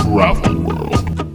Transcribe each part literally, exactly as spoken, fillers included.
Travel World.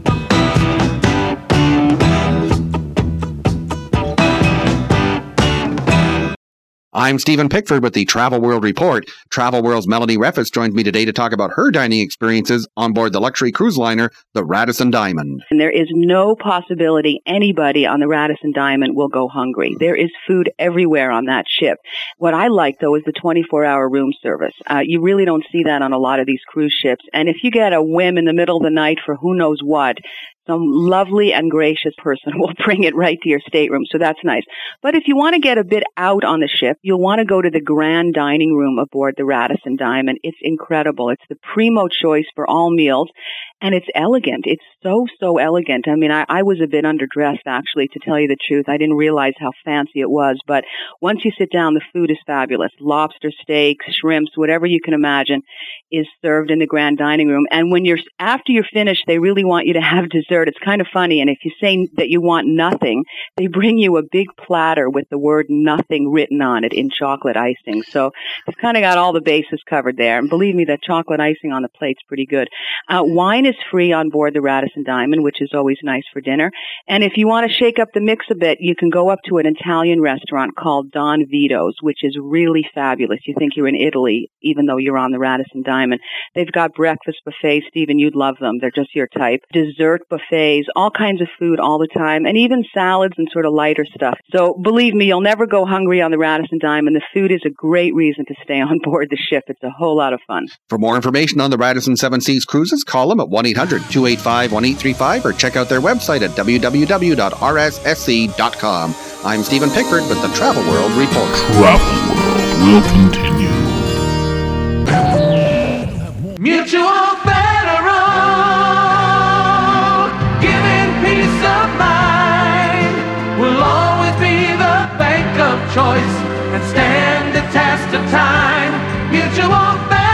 I'm Stephen Pickford with the Travel World Report. Travel World's Melanie Reffes joined me today to talk about her dining experiences on board the luxury cruise liner, the Radisson Diamond. And there is no possibility anybody on the Radisson Diamond will go hungry. There is food everywhere on that ship. What I like, though, is the twenty-four hour room service. Uh, you really don't see that on a lot of these cruise ships. And if you get a whim in the middle of the night for who knows what, some lovely and gracious person will bring it right to your stateroom, so that's nice. But if you want to get a bit out on the ship, you'll want to go to the grand dining room aboard the Radisson Diamond. It's incredible. It's the primo choice for all meals, and it's elegant. It's so, so elegant. I mean, I, I was a bit underdressed, actually, to tell you the truth. I didn't realize how fancy it was, but once you sit down, the food is fabulous. Lobster steaks, shrimps, whatever you can imagine is served in the grand dining room. And when you're, after you're finished, they really want you to have dessert. It's kind of funny, and if you say that you want nothing, they bring you a big platter with the word nothing written on it in chocolate icing. So it's kind of got all the bases covered there. And believe me, that chocolate icing on the plate's pretty good. Uh, wine is free on board the Radisson Diamond, which is always nice for dinner. And if you want to shake up the mix a bit, you can go up to an Italian restaurant called Don Vito's, which is really fabulous. You think you're in Italy, even though you're on the Radisson Diamond. They've got breakfast buffets. Stephen, you'd love them. They're just your type. Dessert buffets, all kinds of food all the time, and even salads and sort of lighter stuff. So believe me, you'll never go hungry on the Radisson Diamond. The food is a great reason to stay on board the ship. It's a whole lot of fun. For more information on the Radisson Seven Seas Cruises, call them at one eight hundred two eight five one eight three five or check out their website at w w w dot r s s c dot com. I'm Stephen Pickford with the Travel World Report. Travel World will continue. Mutual Federal, giving peace of mind, will always be the bank of choice and stand the test of time. Mutual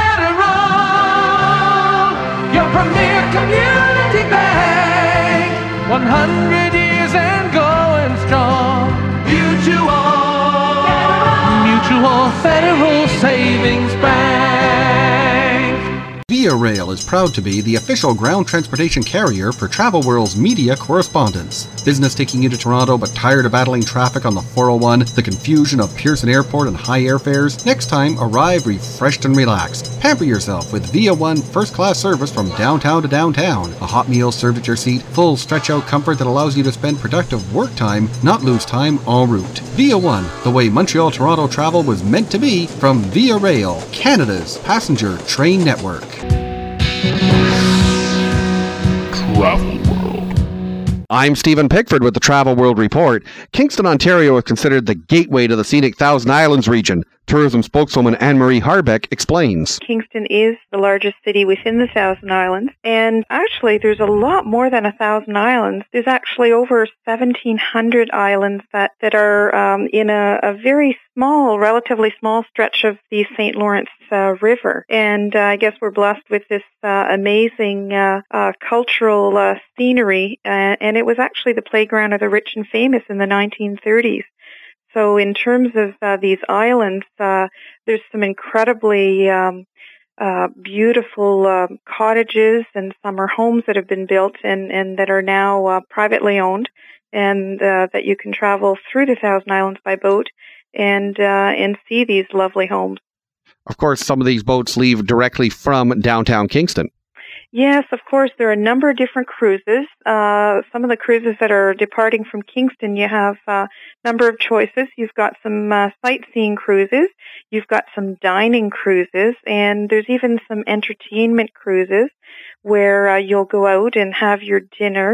Federal, your premier community bank, one hundred years and going strong. Mutual, Mutual Federal Savings Bank. Via Rail is proud to be the official ground transportation carrier for Travel World's media correspondence. Business taking you to Toronto but tired of battling traffic on the four oh one, the confusion of Pearson Airport and high airfares? Next time, arrive refreshed and relaxed. Pamper yourself with Via One first-class service from downtown to downtown. A hot meal served at your seat, full stretch-out comfort that allows you to spend productive work time, not lose time en route. Via One, the way Montreal-Toronto travel was meant to be, from Via Rail, Canada's passenger train network. Travel World. I'm Stephen Pickford with the Travel World Report. Kingston, Ontario is considered the gateway to the scenic Thousand Islands region. Tourism spokeswoman Anne-Marie Harbeck explains. Kingston is the largest city within the Thousand Islands, and actually there's a lot more than a thousand islands. There's actually over seventeen hundred islands that, that are um, in a, a very small, relatively small stretch of the Saint Lawrence uh, River. And uh, I guess we're blessed with this uh, amazing uh, uh, cultural uh, scenery, uh, and it was actually the playground of the rich and famous in the nineteen thirties. So in terms of uh, these islands, uh, there's some incredibly um, uh, beautiful uh, cottages and summer homes that have been built and, and that are now uh, privately owned, and uh, that you can travel through the Thousand Islands by boat and uh, and see these lovely homes. Of course, some of these boats leave directly from downtown Kingston. Yes, of course. There are a number of different cruises. Uh, some of the cruises that are departing from Kingston, you have a number of choices. You've got some uh, sightseeing cruises. You've got some dining cruises. And there's even some entertainment cruises where uh, you'll go out and have your dinner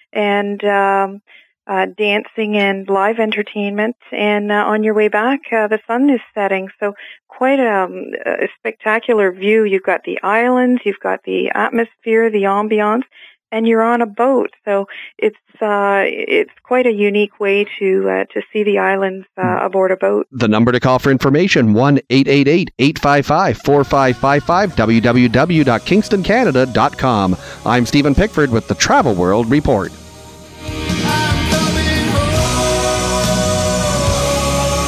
and um, uh, dancing and live entertainment. And uh, on your way back, uh, the sun is setting. So quite a, a spectacular view. You've got the islands, you've got the atmosphere, the ambiance, and you're on a boat. So it's uh, it's quite a unique way to uh, to see the islands uh, aboard a boat. The number to call for information, one eight eight eight, eight five five, four five five five, w w w dot kingston canada dot com. I'm Stephen Pickford with the Travel World Report.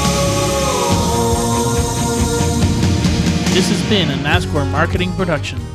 This has been a NASCAR marketing production.